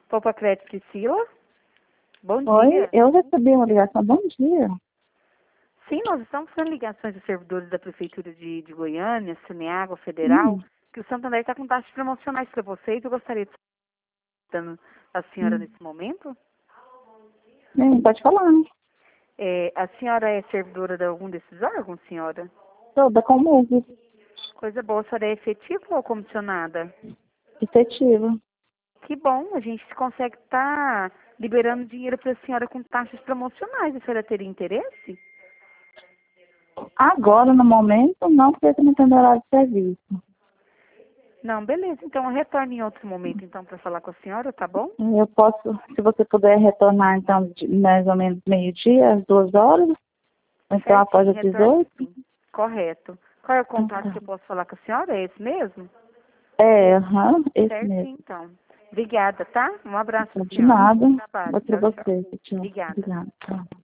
Poupa Crédito Priscila. Bom Oi, dia. eu recebi uma ligação. Bom dia. Sim, nós estamos fazendo ligações de servidores da Prefeitura de Goiânia, Saneágua Federal, que o Santander está com taxas promocionais para vocês. Eu gostaria de estar a senhora nesse momento. Pode falar. A senhora é servidora de algum desses órgãos, senhora? Toda com música Coisa boa. A senhora é efetiva ou comissionada? efetiva. Que bom, a gente consegue estar liberando dinheiro para a senhora com taxas promocionais. A senhora teria interesse? Agora, no momento, não, porque eu não tenho horário de serviço. Não, beleza. Então, eu retorno em outro momento, então, para falar com a senhora, tá bom? Eu posso, se você puder retornar, então, mais ou menos meio-dia, às 2 horas, ou então após as Certinho, retorno 18. sim. Correto. Qual é o contato que eu posso falar com a senhora? É esse mesmo? Esse Certinho, mesmo. então. Obrigada, tá? Um abraço, De senhora. nada. Bom trabalho. Vou para Tchau, tchau. você. Tchau. Obrigada. Obrigada. Tchau.